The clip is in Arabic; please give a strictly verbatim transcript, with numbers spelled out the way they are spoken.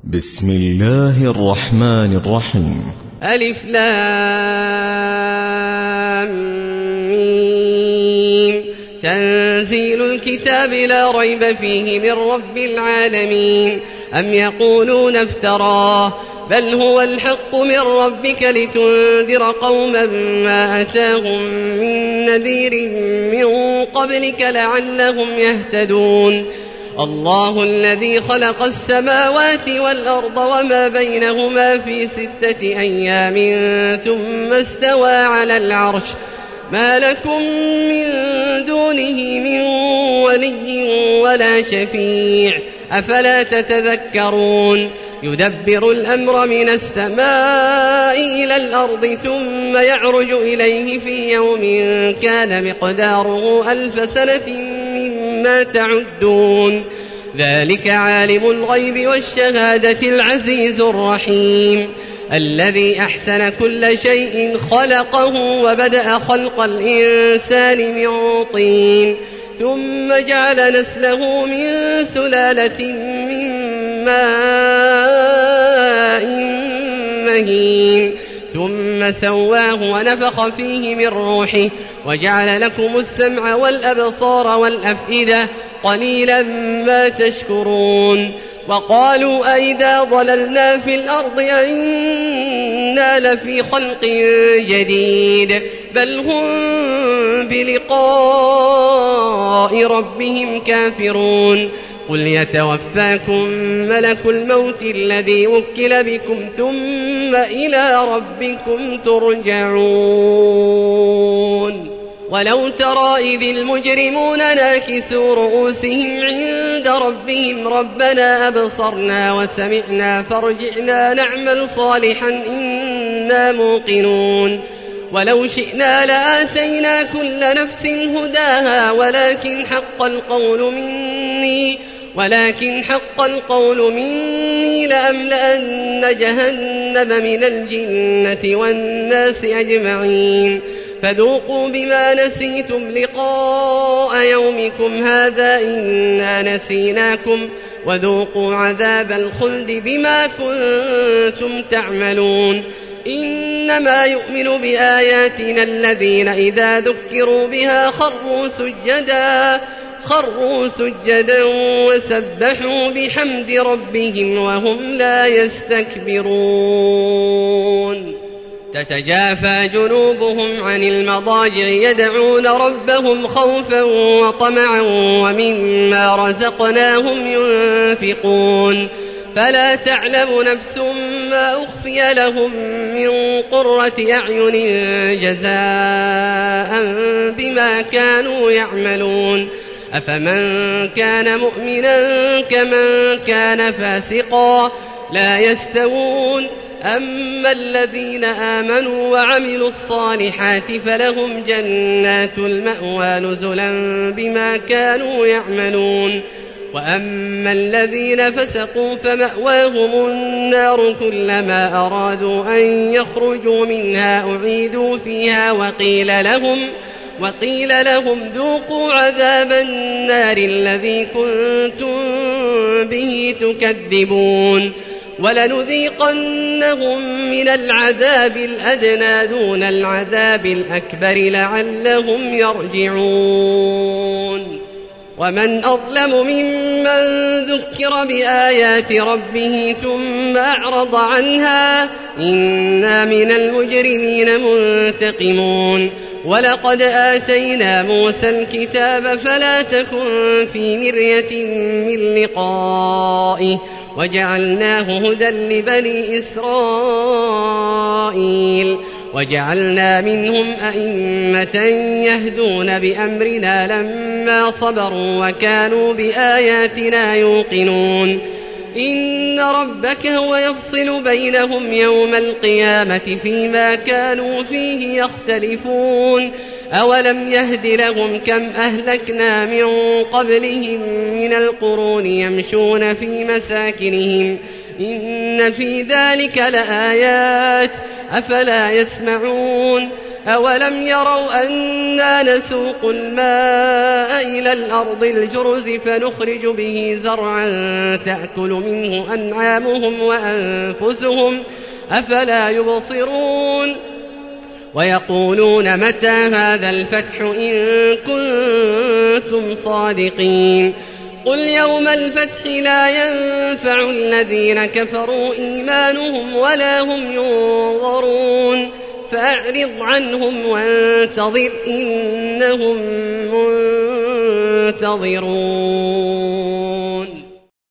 بسم الله الرحمن الرحيم. ألف لام ميم. تنزيل الكتاب لا ريب فيه من رب العالمين. أم يقولون افتراه بل هو الحق من ربك لتنذر قوما ما أتاهم من نذير من قبلك لعلهم يهتدون. الله الذي خلق السماوات والأرض وما بينهما في ستة أيام ثم استوى على العرش ما لكم من دونه من ولي ولا شفيع أفلا تتذكرون. يدبر الأمر من السماء إلى الأرض ثم يعرج إليه في يوم كان مقداره ألف سنة مما تعدون. ذلك عالم الغيب والشهادة العزيز الرحيم الذي أحسن كل شيء خلقه وبدأ خلق الإنسان من طين ثم جعل نسله من سلالة من ماء مهين ثم سواه ونفخ فيه من روحه وجعل لكم السمع والأبصار والأفئدة قليلا ما تشكرون. وقالوا أئذا ضللنا في الأرض أئنا لفي خلق جديد بل هم بلقاء ربهم كافرون. قل يتوفاكم ملك الموت الذي وكل بكم ثم إلى ربكم ترجعون. ولو ترى إذ المجرمون ناكسوا رؤوسهم عند ربهم ربنا أبصرنا وسمعنا فارجعنا نعمل صالحا إنا موقنون. ولو شئنا لآتينا كل نفس هداها ولكن حق القول مني ولكن حق القول مني لأملأن جهنم من الجنة والناس أجمعين. فذوقوا بما نسيتم لقاء يومكم هذا إنا نسيناكم وذوقوا عذاب الخلد بما كنتم تعملون. إنما يؤمن بآياتنا الذين إذا ذكروا بها خروا سجدا خروا سجدا وسبحوا بحمد ربهم وهم لا يستكبرون. تتجافى جنوبهم عن المضاجع يدعون ربهم خوفا وطمعا ومما رزقناهم ينفقون. فلا تعلم نفس ما أخفي لهم من قرة أعين جزاء بما كانوا يعملون. أفمن كان مؤمنا كمن كان فاسقا لا يستوون. أما الذين آمنوا وعملوا الصالحات فلهم جنات المأوى نزلا بما كانوا يعملون. وأما الذين فسقوا فمأواهم النار كلما أرادوا أن يخرجوا منها أعيدوا فيها وقيل لهم وقيل لهم ذوقوا عذاب النار الذي كنتم به تكذبون. ولنذيقنهم من العذاب الأدنى دون العذاب الأكبر لعلهم يرجعون. ومن أظلم ممن ذكر بآيات ربه ثم أعرض عنها إنا من المجرمين منتقمون. ولقد آتينا موسى الكتاب فلا تكن في مرية من لقائه وجعلناه هدى لبني إسرائيل وجعلنا منهم أئمة يهدون بأمرنا لما صبروا وكانوا بآياتنا يوقنون. إن ربك هو يفصل بينهم يوم القيامة فيما كانوا فيه يختلفون. أولم يهد لهم كم أهلكنا من قبلهم من القرون يمشون في مساكنهم إن في ذلك لآيات أفلا يسمعون. أولم يروا أنا نسوق الماء إلى الأرض الجرز فنخرج به زرعا تأكل منه أنعامهم وأنفسهم أفلا يبصرون ويقولون متى هذا الفتح إن كنتم صادقين قل يوم الفتح لا ينفع الذين كفروا إيمانهم ولا هم ينظرون فأعرض عنهم وانتظر إنهم منتظرون.